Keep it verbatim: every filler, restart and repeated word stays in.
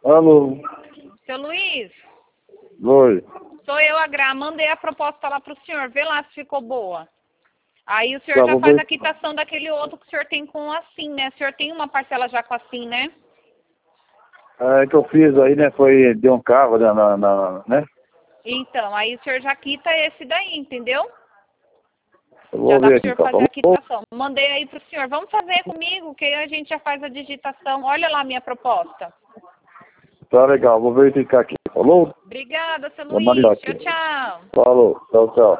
Alô? Seu Luiz, Oi. sou eu, a Gra. Mandei a proposta lá pro senhor. Vê lá se ficou boa. Aí o senhor Tá, já vou faz ver. a quitação daquele outro que o senhor tem com assim, né? O senhor tem uma parcela já com assim, né? É que eu fiz aí, né? Foi de um carro, né? Na, na, né? Então, aí o senhor já quita esse daí, entendeu? Eu Já vou dá ver pro aqui, senhor então. fazer Falou? a quitação. Mandei aí pro senhor. Vamos fazer comigo, que aí a gente já faz a digitação. Olha lá a minha proposta. Tá legal, vou verificar aqui. Falou? Obrigada, seu Vou mandar Luiz. aqui. Tchau, tchau. Falou. Tchau, tchau.